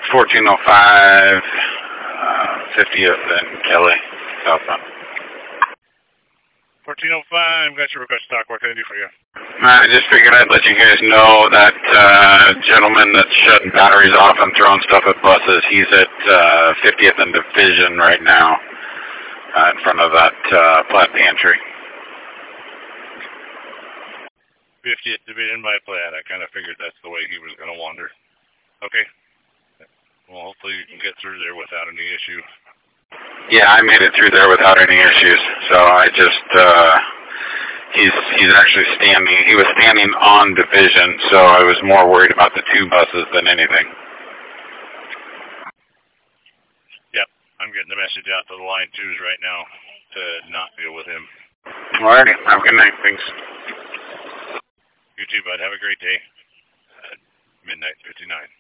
1405, 50th and Kelly, southbound. 1405, got your request stock. What can I do for you? I just figured I'd let you guys know that gentleman that's shutting batteries off and throwing stuff at buses, he's at 50th and Division right now, in front of that plat pantry. 50th Division by Platt. I kind of figured that's the way he was going to wander. Okay. Well, hopefully you can get through there without any issue. Yeah, I made it through there without any issues. So I just, he's actually standing, he was standing on Division, so I was more worried about the two buses than anything. Yep, I'm getting the message out to the line 2s right now to not deal with him. Alrighty, have a good night, thanks. You too, bud. Have a great day. Midnight 59.